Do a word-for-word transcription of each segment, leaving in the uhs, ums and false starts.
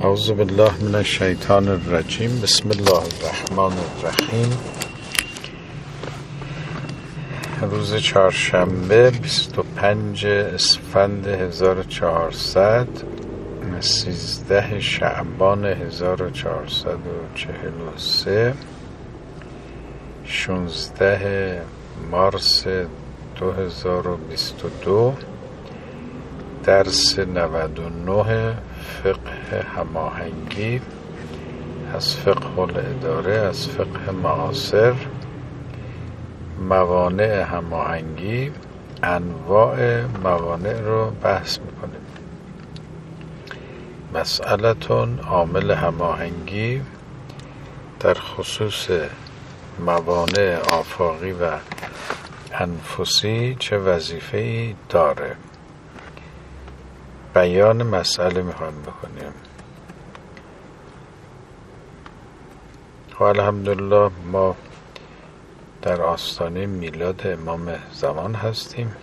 اعوذ بالله من الشیطان الرجیم. بسم الله الرحمن الرحیم. روز چهارشنبه بیست و پنج اسفند هزار و چهارصد، سیزده شعبان هزار و چهارصد و چهل و سه، شانزده مارس دو هزار و بیست و دو. درس نود و نه فقه هماهنگی از فقه الاداره، از فقه معاصر. موانع هماهنگی، انواع موانع رو بحث میکنیم. مسئلتون عامل هماهنگی در خصوص موانع آفاقی و انفسی چه وظیفه‌ای داره؟ بیان مسئله میخوایم بکنیم. و الحمدلله ما در آستانه میلاد امام زمان هستیم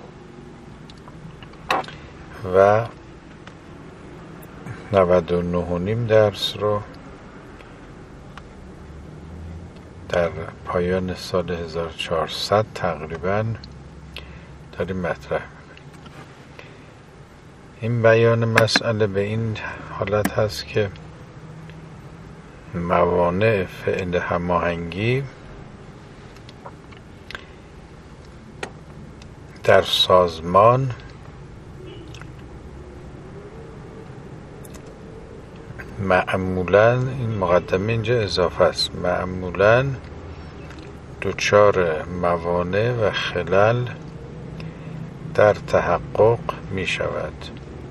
و نود و نه و نیم درس رو در پایان سال هزار و چهارصد تقریبا داریم مطرح. این بیان مسئله به این حالت هست که موانع فعل هماهنگی در سازمان معمولاً، این مقدمه اینجا اضافه است، معمولاً دچار موانع و خلل در تحقق می شود،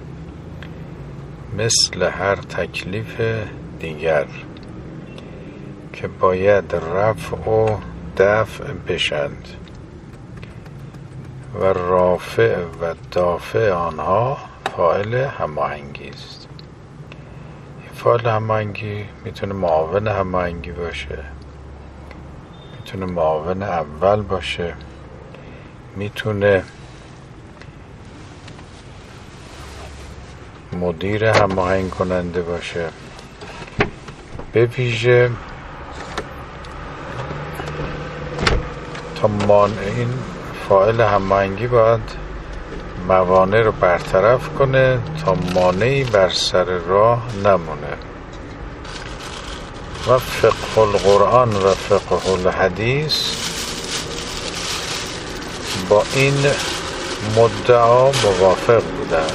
مثل هر تکلیف دیگر که باید رفع و دفع بشند و رافع و دافع آنها فاعل هماهنگی است. فاعل هماهنگی میتونه معاون هماهنگی باشه، میتونه معاون اول باشه، میتونه مدیر هماهنگ کننده باشه. به ویژه تا مانع این فاعل هماهنگی باید موانع رو برطرف کنه تا مانعی بر سر راه نمونه. و فقه القرآن و فقه الحدیث با این مدعا موافق بودند.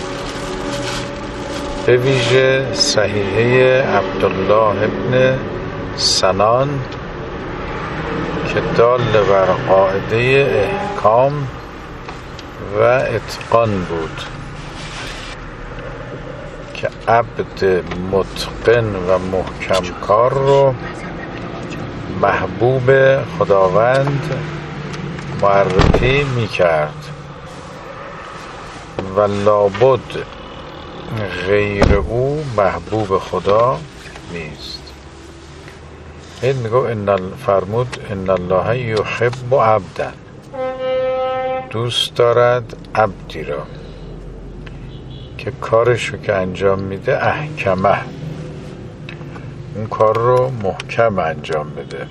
به ویژه صحیحه عبدالله ابن سنان که دال بر قاعده احکام و اتقان بود که عبد متقن و محکم کار رو محبوب خداوند معرفی می کرد و لابد غیر او محبوب خدا نیست. این میگو ان فرمود ان الله یحب عبدا، دوست دارد عبدی را که کارشو که انجام میده احکمه، اون کار رو محکم انجام بده.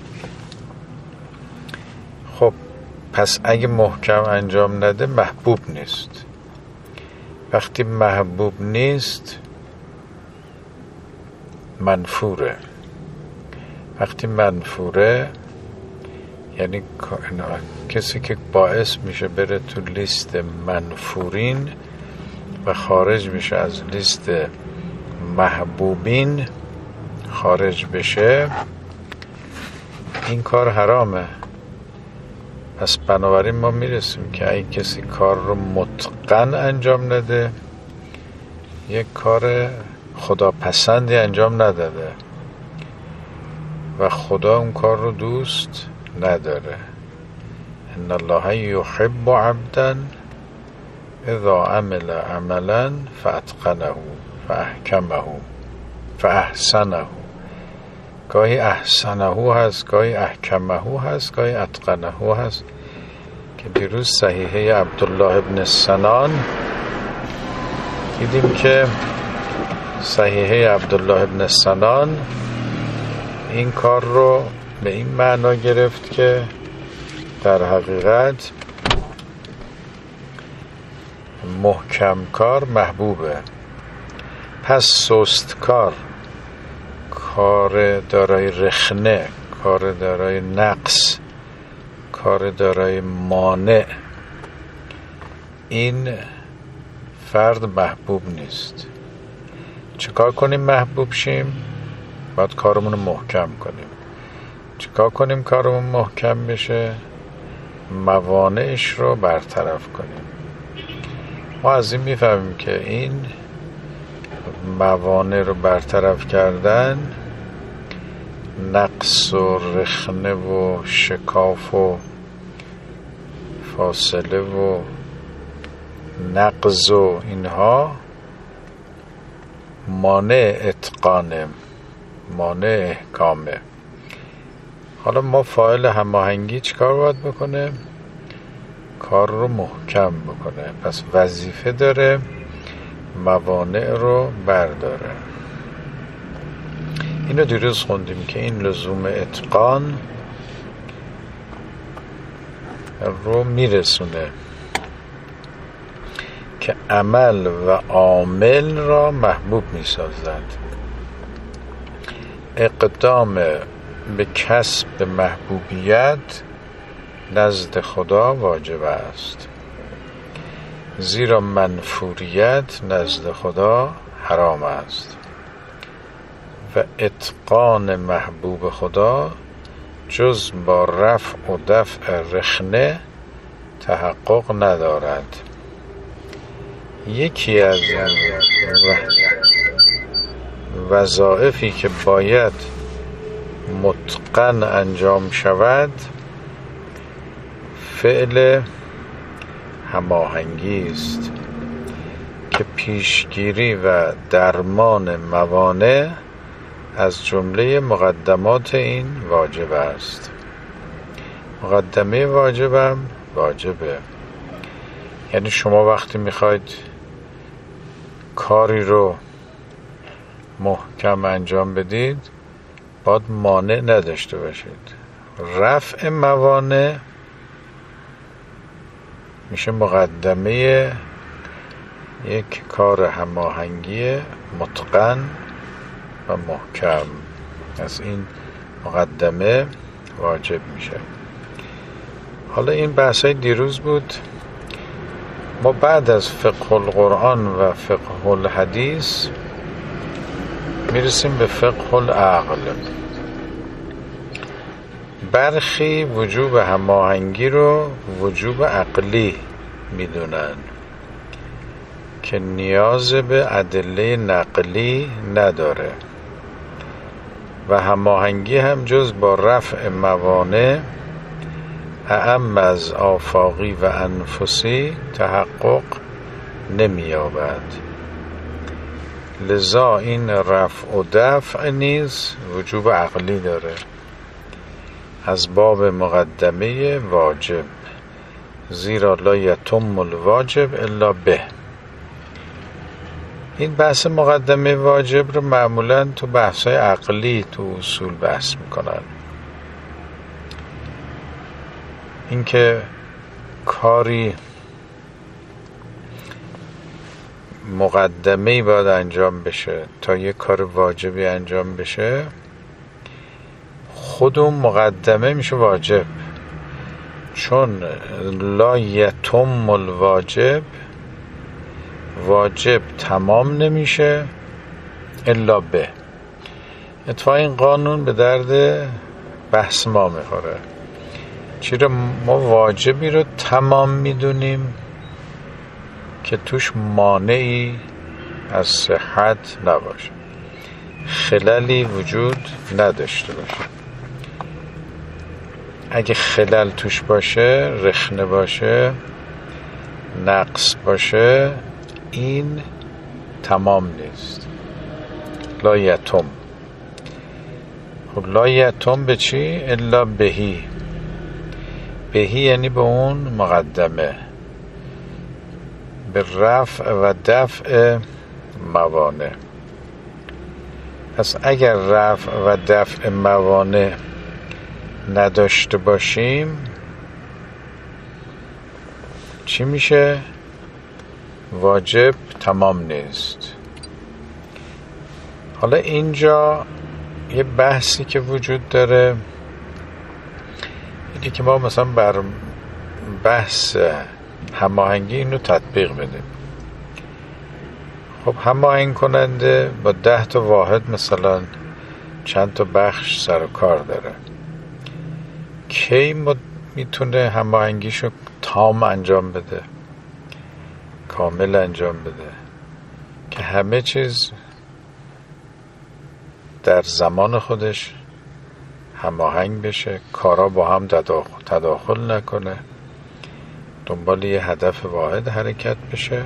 خب پس اگه محکم انجام نده محبوب نیست. وقتی محبوب نیست منفوره. وقتی منفوره یعنی کسی که باعث میشه بره تو لیست منفورین و خارج میشه از لیست محبوبین، خارج بشه، این کار حرامه. پس بنابراین ما میرسیم که اگه کسی کار رو متقن انجام نده، یک کار خداپسندی انجام نداده و خدا اون کار رو دوست نداره. ان الله یحب عبدا اذا عمل عملا فاتقنه فاحکمه فاحسنه. گاهی احسنه هست، گاهی احکمه هست، گاهی اتقنه هست که دیروز صحیحه عبدالله ابن سنان دیدیم که صحیحه عبدالله ابن سنان این کار رو به این معنا گرفت که در حقیقت محکم کار محبوبه، پس سست کار، کار دارای رخنه، کار دارای نقص، کار دارای مانع، این فرد محبوب نیست. چیکار کنیم محبوب شیم؟ باید کارمون رو محکم کنیم. چیکار کنیم کارمون محکم بشه؟ موانعش رو برطرف کنیم. ما از این میفهمیم که این موانع رو برطرف کردن، نقص و رخنه و شکاف و فاصله و نقض و اینها مانع اتقانه، مانع احکامه. حالا ما فاعل هماهنگی چیکار باید بکنه؟ کار رو محکم بکنه. پس وظیفه داره موانع رو برداره. اینو دیروز خوندیم که این لزوم اتقان رو میرسونه که عمل و عامل را محبوب میسازد. اقدام به کسب محبوبیت نزد خدا واجب است، زیرا منفوریت نزد خدا حرام است و اتقان محبوب خدا جز با رفع و دفع رخنه تحقق ندارد. یکی از وظایفی که باید متقن انجام شود فعل هماهنگی است که پیشگیری و درمان موانع از جمله مقدمات این واجب است. مقدمه واجبم واجبه، یعنی شما وقتی میخواید کاری رو محکم انجام بدید باید مانع نداشته باشید. رفع موانع میشه مقدمه یک کار هماهنگی متقن و محکم. از این مقدمه واجب میشه. حالا این بحثای دیروز بود. ما بعد از فقه القرآن و فقه الحدیث میرسیم به فقه العقل. برخی وجوب هماهنگی رو وجوب عقلی میدونن که نیاز به ادله نقلی نداره و هماهنگی هم جز با رفع موانع اعم از آفاقی و انفسی تحقق نمی‌یابد. لذا این رفع و دفع نیز وجوب عقلی داره از باب مقدمه واجب، زیرا لا یتم الواجب الا به. این بحث مقدمه واجب رو معمولاً تو بحث‌های عقلی تو اصول بحث میکنن. اینکه کاری مقدمه‌ای باید انجام بشه تا یک کار واجبی انجام بشه، خود اون مقدمه میشه واجب، چون لا یتم الواجب، واجب تمام نمیشه الا به. اتفاقا این قانون به درد بحث ما میخوره. چرا ما واجبی رو تمام میدونیم که توش مانعی از صحت نباشه، خللی وجود نداشته باشه. اگه خلل توش باشه، رخنه باشه، نقص باشه، این تمام نیست. لا یتم. خب لا یتم به چی؟ الا بهی. بهی یعنی به اون مقدمه، به رفع و دفع موانع. پس اگر رفع و دفع موانع نداشته باشیم چی میشه؟ واجب تمام نیست. حالا اینجا یه بحثی که وجود داره اینه که ما مثلا بر بحث هماهنگی اینو تطبیق بدیم. خب هماهنگ کننده با ده تا واحد مثلا چند تا بخش سر و کار داره، کی میتونه هماهنگیشو تام انجام بده، کامل انجام بده که همه چیز در زمان خودش هماهنگ بشه، کارا با هم تداخل, تداخل نکنه، دنبال یه هدف واحد حرکت بشه،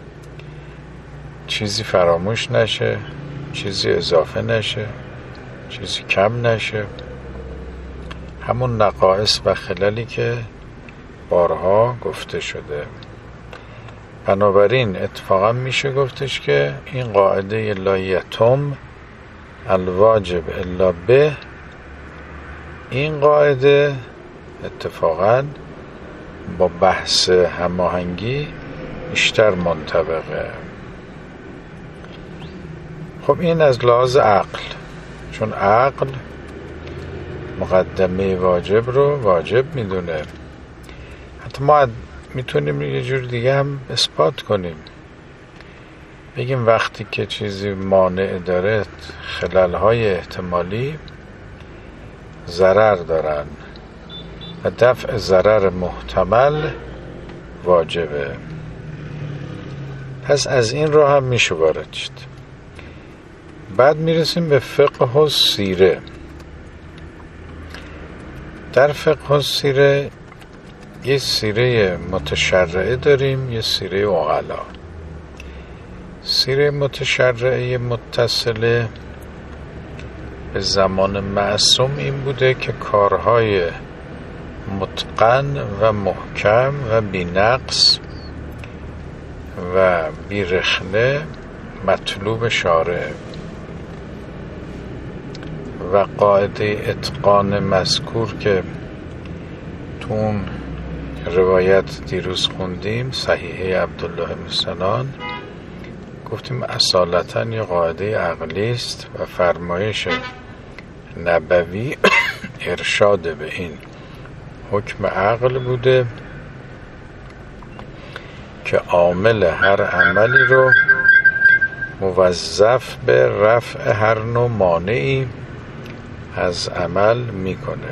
چیزی فراموش نشه، چیزی اضافه نشه، چیزی کم نشه. همون نقائص و خللی که بارها گفته شده. بنابراین اتفاقا میشه گفتش که این قاعده لا یتم الواجب الا به، این قاعده اتفاقا با بحث هماهنگی بیشتر منطبقه. خب این از لحاظ عقل، چون عقل مقدمه واجب رو واجب میدونه. حتی ما میتونیم یه جور دیگه هم اثبات کنیم، بگیم وقتی که چیزی مانع داره خلل‌های احتمالی ضرر دارن و دفع ضرر محتمل واجبه. پس از این راه هم میشه وارد شد. بعد میرسیم به فقه و سیره. در فقه و سیره یه سیره متشرعه داریم، یه سیره عقلا. سیره متشرعه متصله به زمان معصوم این بوده که کارهای متقن و محکم و بی نقص و بی رخنه مطلوب شارع و قاعده اتقان مذکور که تو اون روایت دیروز خوندیم صحیحه عبدالله بن سنان، گفتیم اصالتاً یه قاعده عقلی است و فرمایش نبوی ارشاد به این حکم عقل بوده که عامل هر عملی رو موظف به رفع هر نوع مانعی از عمل میکنه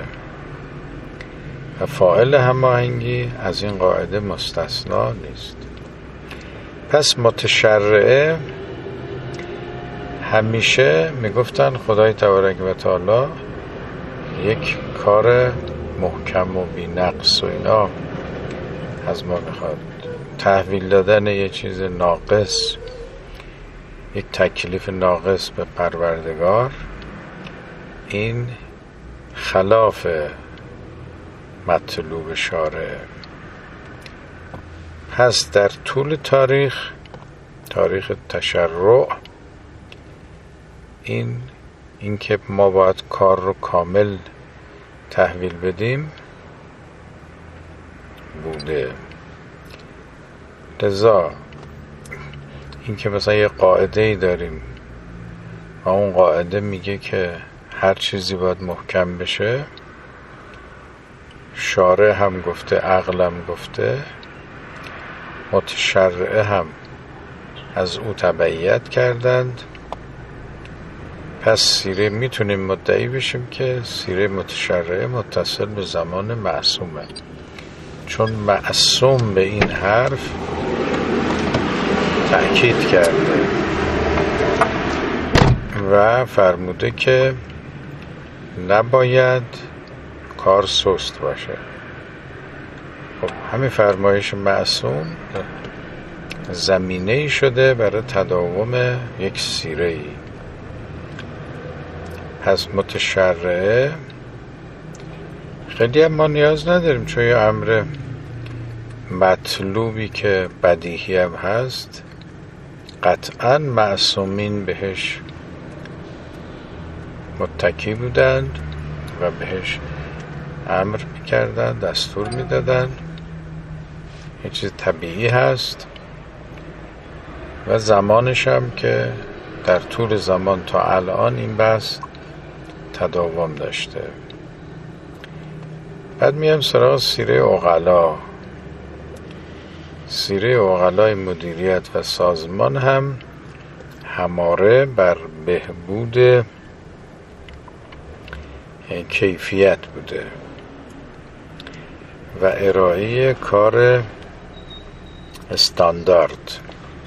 و فاعل هماهنگی از این قاعده مستثنا نیست. پس متشرعه همیشه میگفتن خدای تبارک و تعالی یک کار محکم و بی نقص و اینا از ما میخواد. تحویل دادن یه چیز ناقص، یک تکلیف ناقص به پروردگار، این خلاف مطلوب شارع. پس در طول تاریخ تاریخ تشرع این این که ما باید کار رو کامل تحویل بدیم بوده. لذا این که مثلا یه قاعده‌ای داریم و اون قاعده میگه که هر چیزی باید محکم بشه، شارع هم گفته، عقل هم گفته، متشرعه هم از او تبعیت کردند. پس سیره میتونیم مدعی بشیم که سیره متشرعه متصل به زمان معصومه، چون معصوم به این حرف تأکید کرده و فرموده که نباید کار سست باشه. خب همین فرمایش معصوم زمینه‌ای شده برای تداوم یک سیره‌ای. پس متشرعه خیلی هم ما نیاز نداریم، چون یه امر مطلوبی که بدیهی هم هست قطعا معصومین بهش متکی بودند و بهش امر میکردند، دستور میدادند. یه چیز طبیعی هست و زمانش هم که در طول زمان تا الان این بحث تداوم داشته. بعد میام سراغ سیره عقلا. سیره عقلای مدیریت و سازمان هم هماره بر بهبود کیفیت بوده و ارائه کار استاندارد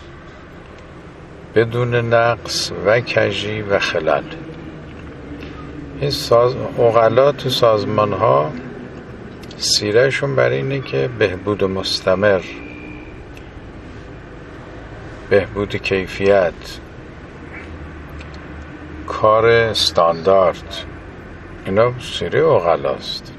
بدون نقص و کژی و خلل. این ساز... عقلا تو سازمان ها سیرهشون بر اینه که بهبود مستمر، بهبود کیفیت، کار استاندارد، اینا سیره عقلاست،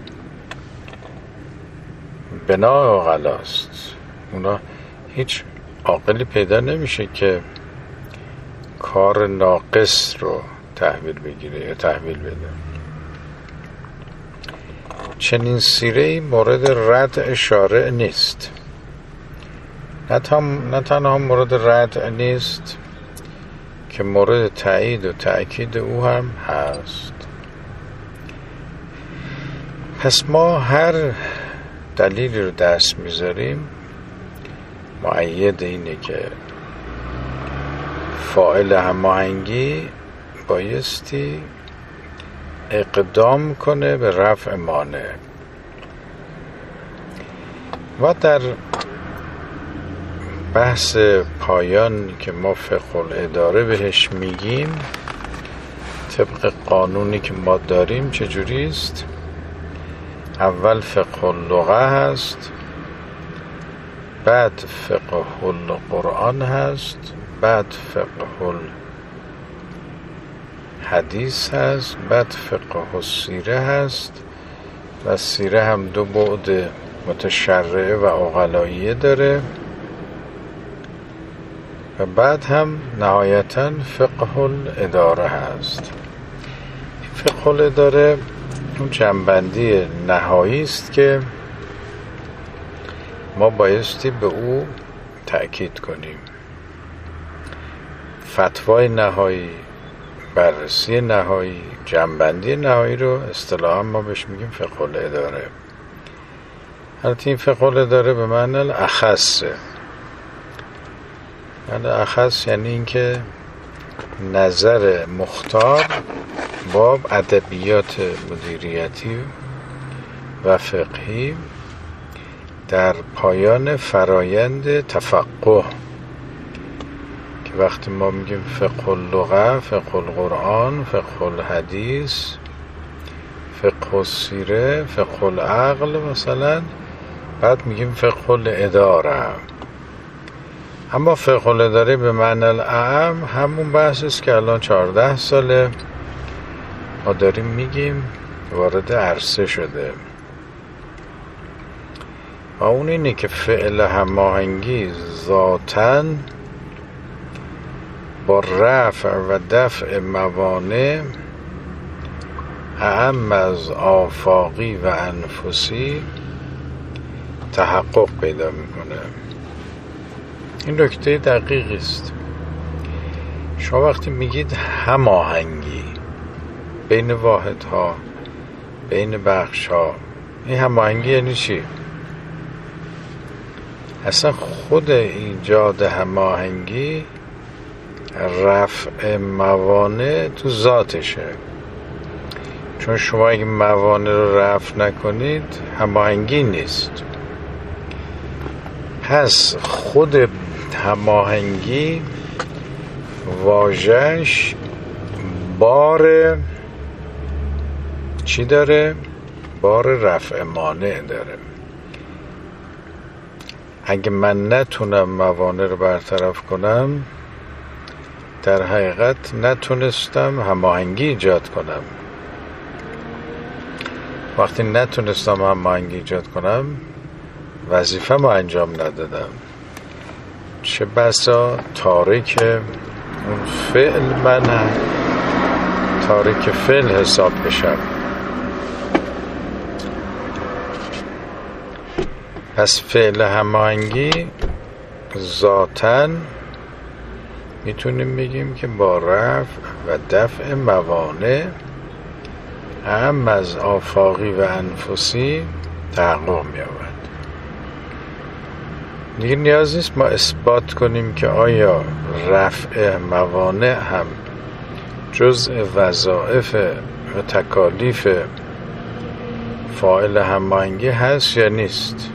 بنا عقلاست. اونا هیچ عاقلی پیدا نمیشه که کار ناقص رو تحویل بگیره یا تحویل بده. چنین سیره‌ای مورد رد شارع نیست. نه تنها مورد رد نیست که مورد تایید و تأکید او هم هست. پس ما هر دلیلی رو دست میذاریم مؤید اینه که فاعل هماهنگی بایستی اقدام کنه به رفع مانع. و در بحث پایان که ما فقه الاداره بهش میگیم، طبق قانونی که ما داریم چجوری است؟ اول فقه اللغه هست، بعد فقه القرآن هست، بعد فقه الحدیث هست، بعد فقه السیره هست و سیره هم دو بعد متشرعه و عقلاییه داره و بعد هم نهایتاً فقه الاداره هست. فقه الاداره اون جنبندی نهایی است که ما بایستی به او تأکید کنیم. فتوای نهایی، بررسی نهایی، جنبندی نهایی رو اصطلاحاً ما بهش میگیم فقه الاداره. البته این فقه الاداره به معنی الاخصه. یعنی اخص یعنی این که نظر مختار با ادبیات مدیریتی و فقهی در پایان فرایند تفقه، که وقتی ما میگیم فقه اللغه، فقه القرآن، فقه الحدیث، فقه السیره، فقه العقل مثلا، بعد میگیم فقه الاداره. اما فقه الاداره به معنی الاعم همون بحث است که الان چهارده ساله ما داریم میگیم، وارد عرصه شده و اون اینه که فعل هماهنگی ذاتاً با رفع و دفع موانع اعم از آفاقی و انفسی تحقق پیدا میکنه. این نکته دقیقی است. شما وقتی میگید هماهنگی بین واحدها، بین بخشها، این هماهنگی یعنی چی؟ اصلا خود ایجاد هماهنگی رفع موانع تو ذاتشه. چون شما اگه موانع رو رفع نکنید هماهنگی نیست. پس خود هماهنگی واژه‌اش بار چی داره؟ بار رفع مانع داره. اگه من نتونم موانع رو برطرف کنم، در حقیقت نتونستم هماهنگی ایجاد کنم. وقتی نتونستم هماهنگی ایجاد کنم، وظیفه ما انجام ندادم. چه بسا تارک اون فعل من تارک فعل حساب بشم. پس فعل هماهنگی ذاتاً میتونیم بگیم که با رفع و دفع موانع هم از آفاقی و انفسی تحقق می‌یابد. دیگه نیاز نیست ما اثبات کنیم که آیا رفع موانع هم جزء وظایف و تکالیف فاعل هماهنگی هست یا نیست.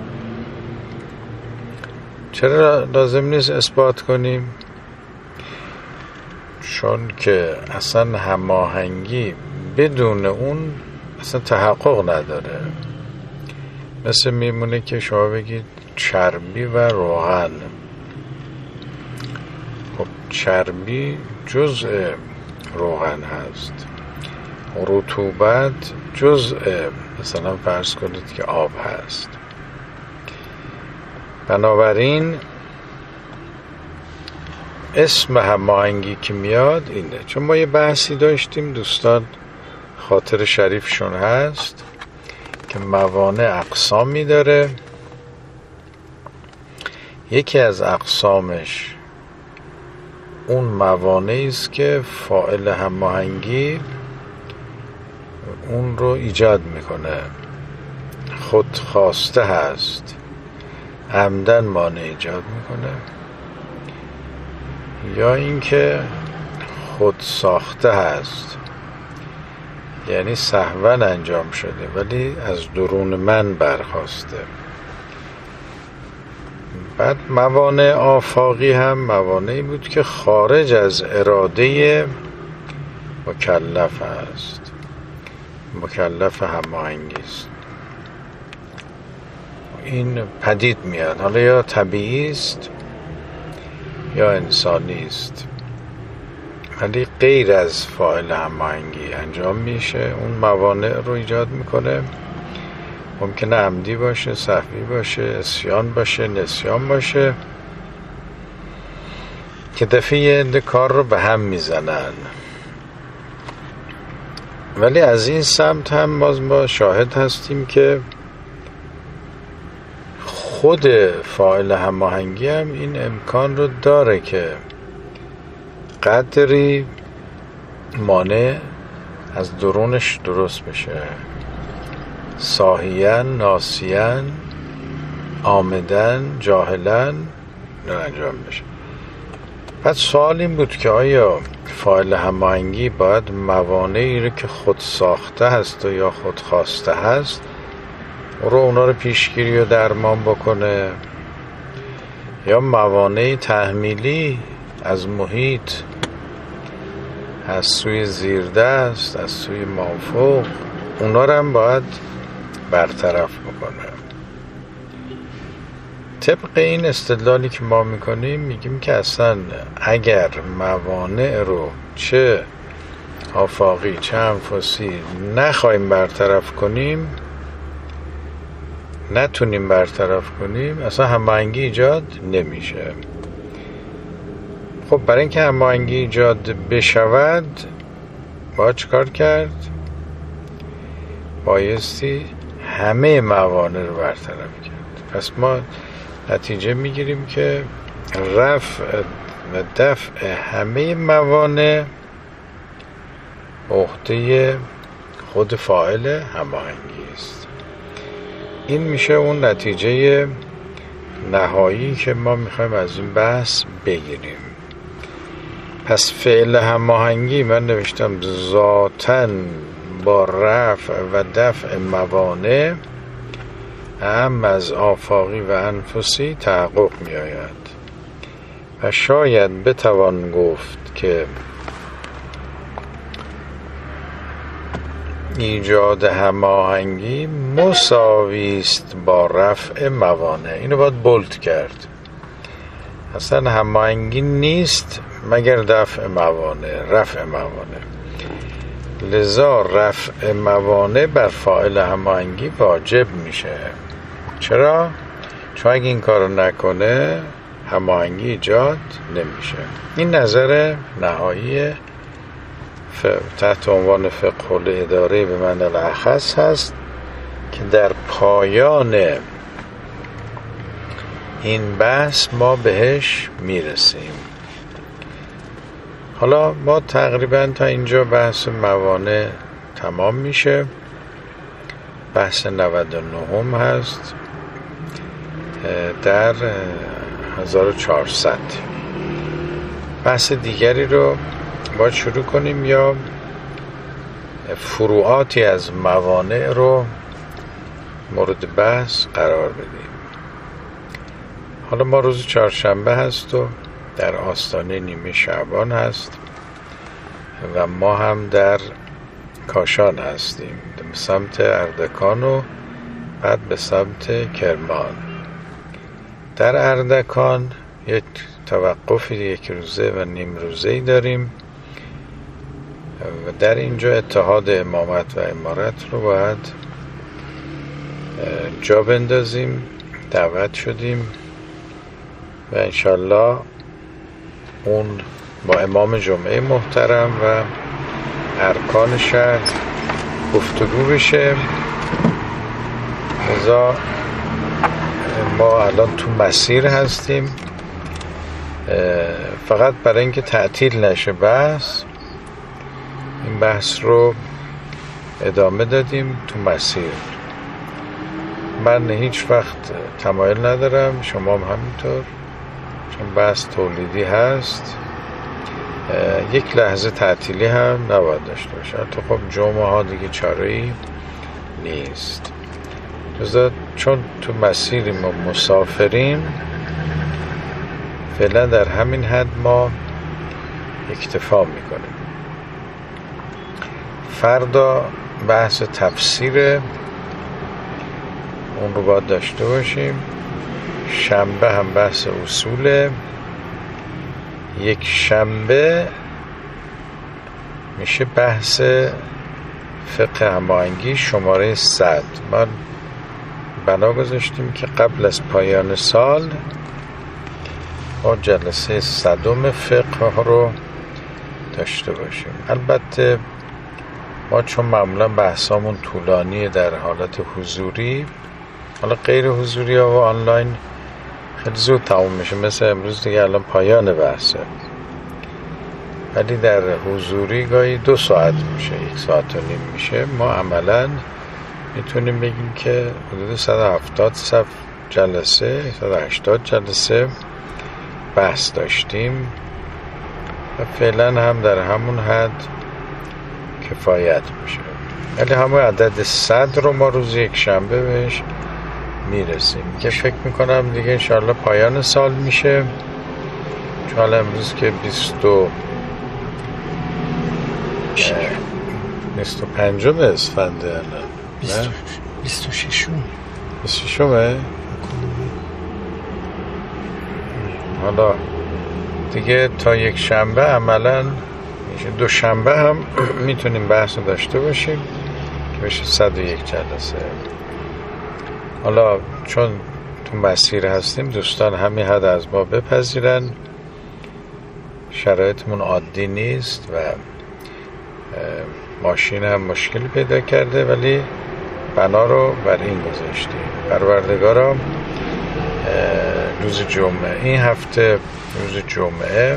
چرا لازم نیست اثبات کنیم؟ چون که اصلا هماهنگی بدون اون اصلا تحقق نداره. مثل میمونه که شما بگید چربی و روغن. خب چربی جزء روغن هست، رطوبت جزء مثلا فرض کنید که آب هست. بنابراین اسم هماهنگی که میاد اینه. چون ما یه بحثی داشتیم، دوستان خاطر شریفشون هست، که موانع اقسامی داره. یکی از اقسامش اون موانعی است که فاعل هماهنگی اون رو ایجاد میکنه، خود خواسته هست، عمدن مانع ایجاد میکنه، یا اینکه خود ساخته هست، یعنی سهوا انجام شده ولی از درون من برخواسته. بعد موانع آفاقی هم موانعی بود که خارج از اراده مکلف است، مکلف هماهنگی است. این پدید میاد، حالا یا طبیعی است یا انسانی است، ولی غیر از فاعل هماهنگی انجام میشه. اون موانع رو ایجاد میکنه. ممکنه عمدی باشه، سهوی باشه، عصیان باشه، نسیان باشه، که دفعه عده کار رو به هم میزنن. ولی از این سمت هم باز ما شاهد هستیم که خود فاعل هماهنگی هم این امکان رو داره که قدری مانع از درونش درست بشه، ساهیان، ناسیان، آمدن، جاهلن نه انجام بشه. پس سوال این بود که آیا فاعل هماهنگی باید موانعی رو که خود ساخته هست و یا خود خواسته هست رو اونا رو پیشگیری و درمان بکنه، یا موانع تحمیلی از محیط، از سوی زیردست، از سوی مافوق، اونا رو هم باید برطرف بکنه. طبق این استدلالی که ما میکنیم میگیم که اصلا اگر موانع رو چه آفاقی چه انفسی نخواهیم برطرف کنیم، نتونیم برطرف کنیم، اصلا هماهنگی ایجاد نمیشه. خب برای اینکه هماهنگی ایجاد بشود باید چیکار کرد؟ بایستی همه موانع رو برطرف کرد. پس ما نتیجه میگیریم که رفع و دفع همه موانع عهده خود فاعل هماهنگی است. این میشه اون نتیجه نهایی که ما میخوایم از این بحث بگیریم. پس فعل هماهنگی من نوشتم ذاتاً با رفع و دفع موانع هم از آفاقی و انفسی تحقق می آید و شاید بتوان گفت که ایجاد هماهنگی مساوی است با رفع موانع. اینو باید بولد کرد. اصلا هماهنگی نیست مگر دفع موانع، رفع موانع. لذا رفع موانع بر فاعل هماهنگی واجب میشه. چرا؟ چون اگه این کارو نکنه هماهنگی ایجاد نمیشه. این نظر نهایی تحت عنوان فقه الاداره به معنی الاخص هست که در پایان این بحث ما بهش میرسیم. حالا ما تقریبا تا اینجا بحث موانع تمام میشه. بحث نود و نه هست در هزار و چهارصد. بحث دیگری رو باید شروع کنیم یا فروعاتی از موانع رو مورد بحث قرار بدیم. حالا ما روز چهارشنبه هست و در آستانه نیمه شعبان هست و ما هم در کاشان هستیم، به سمت اردکان و بعد به سمت کرمان. در اردکان یک توقف یک روزه و نیم روزه‌ای داریم و در اینجا اتحاد امامت و امارت رو باید جا بندازیم. دعوت شدیم و انشالله اون با امام جمعه محترم و ارکان شهر گفتگو بشه. لذا ما الان تو مسیر هستیم، فقط برای اینکه تعطیل نشه بحث، این بحث رو ادامه دادیم تو مسیر. من هیچ وقت تمایل ندارم، شما هم همینطور، چون بحث تولیدی هست یک لحظه تعطیلی هم نباید داشته باشه. تو خب جمعه ها دیگه چاره‌ای نیست. لذا چون تو مسیریم و مسافریم، فعلا در همین حد ما اکتفا میکنیم. فردا بحث تفسیر، اون رو باید داشته باشیم. شنبه هم بحث اصوله. یک شنبه میشه بحث فقه هماهنگی شماره صد. ما بنا گذاشتیم که قبل از پایان سال ما جلسه صدم فقه رو داشته باشیم. البته ما چون معمولا بحثامون طولانیه در حالت حضوری، حالا غیر حضوری ها و آنلاین خیلی زود تموم میشه، مثل امروز دیگه الان پایان بحثه، ولی در حضوری گاهی دو ساعت میشه، یک ساعت و نیم میشه. ما عملا میتونیم بگیم که حدود صد و هفتاد صف جلسه، صد و هشتاد جلسه بحث داشتیم و فعلا هم در همون حد کفایت میشه. ولی همون عدد صد رو ما روز یک شنبه بهش میرسیم که فکر میکنم دیگه انشاءالله پایان سال میشه، چون حالا امروز که بیست و بیست و پنجم اسفنده الان، بیست و ششم بیست و ششمه. حالا دیگه تا یک شنبه عملا میشه، دو شنبه هم میتونیم بحث رو داشته باشیم که بشه صد و یک جلسه. حالا چون تو مسیر هستیم، دوستان همین حد از ما بپذیرن. شرایطمون عادی نیست و ماشین هم مشکل پیدا کرده، ولی بنا رو بر این گذاشتیم. پروردگارم روز جمعه، این هفته روز جمعه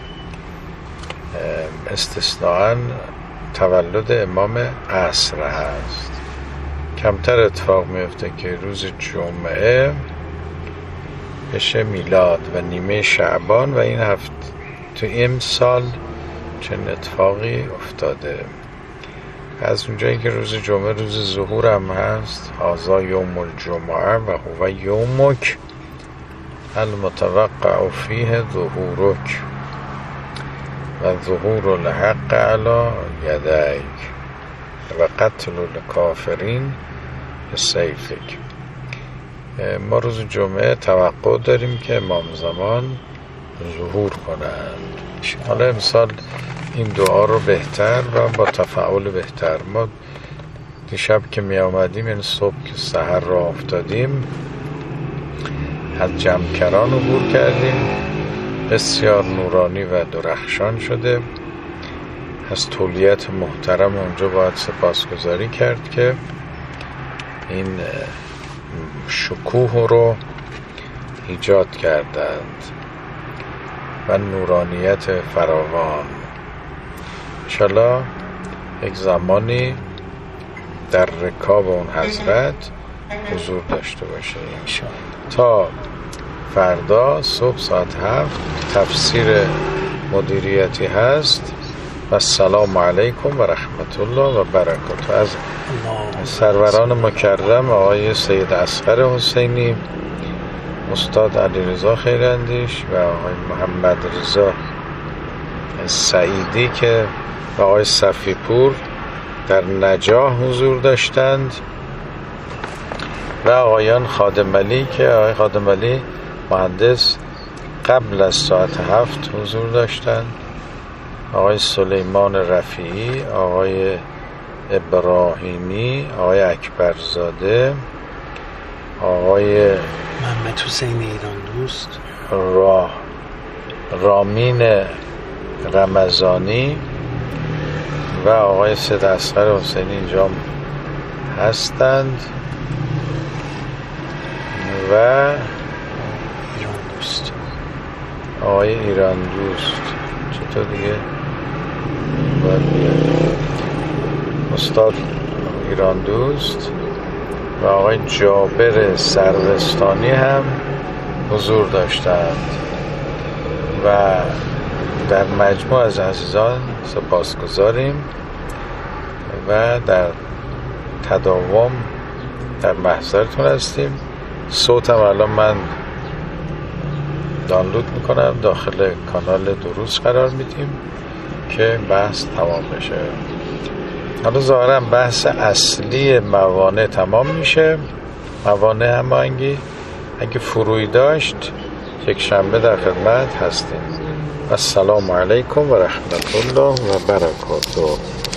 استثناءً تولد امام عصر هست. کمتر اتفاق میفته که روز جمعه بشه میلاد و نیمه شعبان، و این هفته تو این سال چنین اتفاقی افتاده. از اونجایی که روز جمعه روز ظهور هم هست، هذا یوم الجمعه و هو یومک المتوقع فیه ظهورک و ظهور الحق علی یدیک و قتل الکافرین بسیفک. ما روز جمعه توقع داریم که امام زمان ظهور کنند. حالا امسال این دعا رو بهتر و با تفاعل بهتر، ما دیشب که می آمدیم، این صبح که سحر را افتادیم، از جمکران عبور کردیم، بسیار نورانی و درخشان شده. از تولیت محترم اونجا باید سپاسگزاری کرد که این شکوه رو ایجاد کردند و نورانیت فراوان. انشالله یک زمانی در رکاب اون حضرت حضور داشته باشیم. تا فردا صبح ساعت هفت تفسیر مدیریتی هست و السلام علیکم و رحمت الله و برکاته. از سروران مکرم آقای سید اصغر حسینی، استاد علیرضا خیراندیش و آقای محمد رضا سعیدی که و آقای صفیپور در نجاح حضور داشتند و آقایان خادمعلی که آقای خادمعلی مهندس قبل از ساعت هفت حضور داشتند، آقای سلیمان رفیعی، آقای ابراهیمی، آقای اکبرزاده، آقای محمد حسین ایران دوست، را رامین رمضانی و آقای سید اصغر حسینی اینجا هستند و ایران دوست، آقای ایران دوست چطور دیگه باید بیاد، استاد ایران دوست و آقای جابر سروستانی هم حضور داشتند و در مجموع از عزیزان سپاسگزاریم و در تداوم در محضرتون هستیم. صوتم الان من دانلود میکنم، داخل کانال دروس قرار میدیم که بحث تمام بشه. حالا ظاهرا بحث اصلی موانع تمام میشه. موانع هماهنگی اگه فروی داشت یک شنبه در خدمت هستیم. السلام علیکم و رحمت الله و برکاته.